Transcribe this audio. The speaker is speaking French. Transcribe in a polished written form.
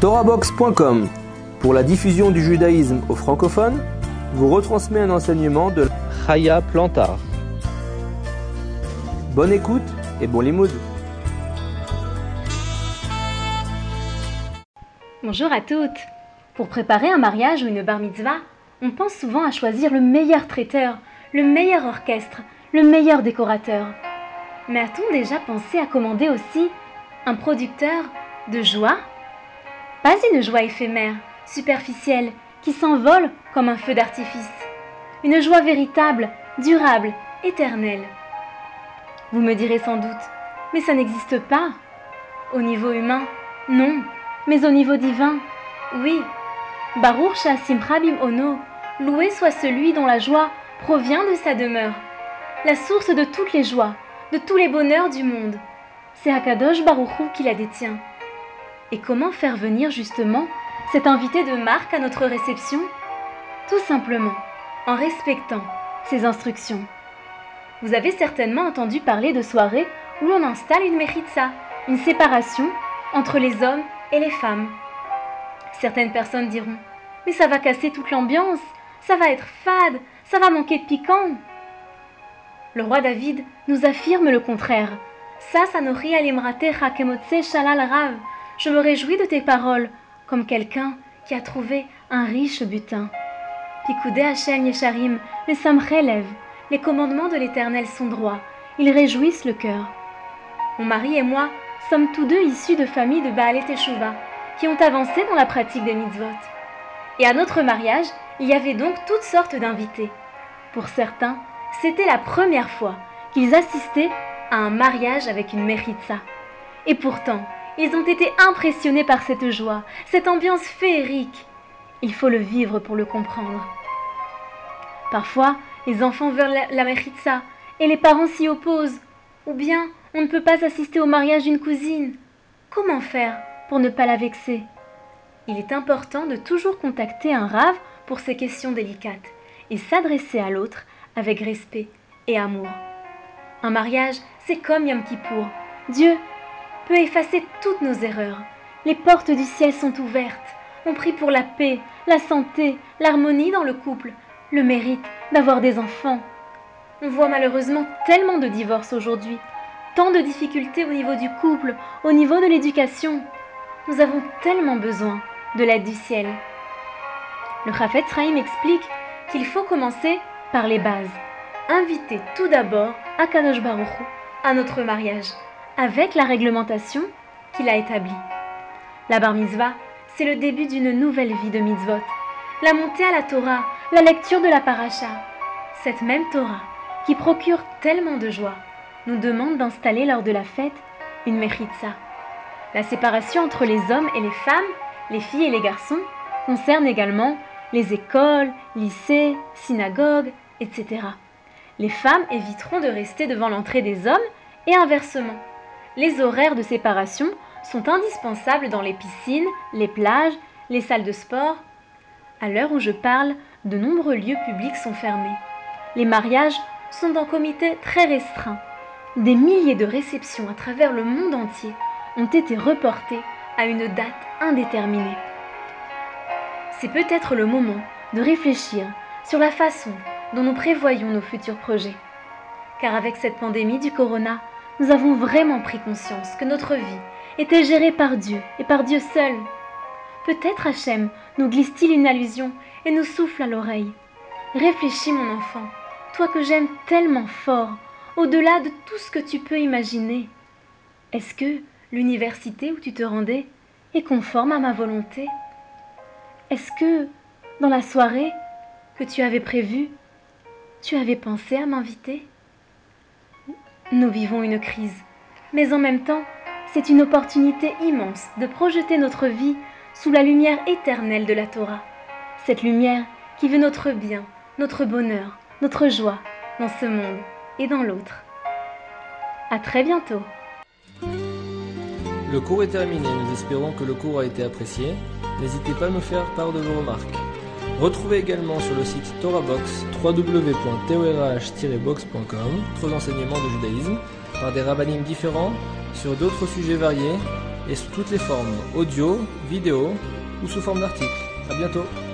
TorahBox.com, pour la diffusion du judaïsme aux francophones, vous retransmet un enseignement de Chaya Plantar. Bonne écoute et bon limoud. Bonjour à toutes. Pour préparer un mariage ou une bar mitzvah, on pense souvent à choisir le meilleur traiteur, le meilleur orchestre, le meilleur décorateur. Mais a-t-on déjà pensé à commander aussi un producteur de joie ? Pas une joie éphémère, superficielle, qui s'envole comme un feu d'artifice. Une joie véritable, durable, éternelle. Vous me direz sans doute, mais ça n'existe pas. Au niveau humain, non, mais au niveau divin, oui. Baruch Sha'asimcha bim'ono, loué soit celui dont la joie provient de sa demeure. La source de toutes les joies, de tous les bonheurs du monde. C'est Akadosh Baruch Hu qui la détient. Et comment faire venir justement cet invité de marque à notre réception ? Tout simplement, en respectant ses instructions. Vous avez certainement entendu parler de soirées où l'on installe une mechitza, une séparation entre les hommes et les femmes. Certaines personnes diront « Mais ça va casser toute l'ambiance, ça va être fade, ça va manquer de piquant ». Le roi David nous affirme le contraire. « Sa sanori alimratecha kemotse shalal rav » Je me réjouis de tes paroles, comme quelqu'un qui a trouvé un riche butin. Pikoudé Hachem Yesharim, les Samchelev, les commandements de l'Éternel sont droits, ils réjouissent le cœur. Mon mari et moi sommes tous deux issus de familles de Baalei Teshuva, qui ont avancé dans la pratique des mitzvot. Et à notre mariage, il y avait donc toutes sortes d'invités. Pour certains, c'était la première fois qu'ils assistaient à un mariage avec une mechitza. Et pourtant, ils ont été impressionnés par cette joie, cette ambiance féerique. Il faut le vivre pour le comprendre. Parfois, les enfants veulent la mechitza et les parents s'y opposent. Ou bien, on ne peut pas assister au mariage d'une cousine. Comment faire pour ne pas la vexer ? Il est important de toujours contacter un rave pour ces questions délicates et s'adresser à l'autre avec respect et amour. Un mariage, c'est comme Yom Kippour. Dieu peut effacer toutes nos erreurs. Les portes du ciel sont ouvertes. On prie pour la paix, la santé, l'harmonie dans le couple, le mérite d'avoir des enfants. On voit malheureusement tellement de divorces aujourd'hui, tant de difficultés au niveau du couple, au niveau de l'éducation. Nous avons tellement besoin de l'aide du ciel. Le Chafetz Chaim explique qu'il faut commencer par les bases. Inviter tout d'abord Akadosh Baruch Hu à notre mariage, avec la réglementation qu'il a établie. La bar mitzvah, c'est le début d'une nouvelle vie de mitzvot. La montée à la Torah, la lecture de la paracha. Cette même Torah, qui procure tellement de joie, nous demande d'installer lors de la fête une mechitza. La séparation entre les hommes et les femmes, les filles et les garçons, concerne également les écoles, lycées, synagogues, etc. Les femmes éviteront de rester devant l'entrée des hommes et inversement. Les horaires de séparation sont indispensables dans les piscines, les plages, les salles de sport. À l'heure où je parle, de nombreux lieux publics sont fermés. Les mariages sont dans comités très restreints. Des milliers de réceptions à travers le monde entier ont été reportées à une date indéterminée. C'est peut-être le moment de réfléchir sur la façon dont nous prévoyons nos futurs projets. Car avec cette pandémie du corona, nous avons vraiment pris conscience que notre vie était gérée par Dieu et par Dieu seul. Peut-être Hachem nous glisse-t-il une allusion et nous souffle à l'oreille. Réfléchis mon enfant, toi que j'aime tellement fort, au-delà de tout ce que tu peux imaginer. Est-ce que l'université où tu te rendais est conforme à ma volonté ? Est-ce que, dans la soirée que tu avais prévue, tu avais pensé à m'inviter ? Nous vivons une crise, mais en même temps, c'est une opportunité immense de projeter notre vie sous la lumière éternelle de la Torah. Cette lumière qui veut notre bien, notre bonheur, notre joie dans ce monde et dans l'autre. À très bientôt. Le cours est terminé, nous espérons que le cours a été apprécié. N'hésitez pas à nous faire part de vos remarques. Retrouvez également sur le site TorahBox www.torah-box.com d'autres enseignements de judaïsme par des rabbinim différents sur d'autres sujets variés et sous toutes les formes, audio, vidéo ou sous forme d'articles. À bientôt.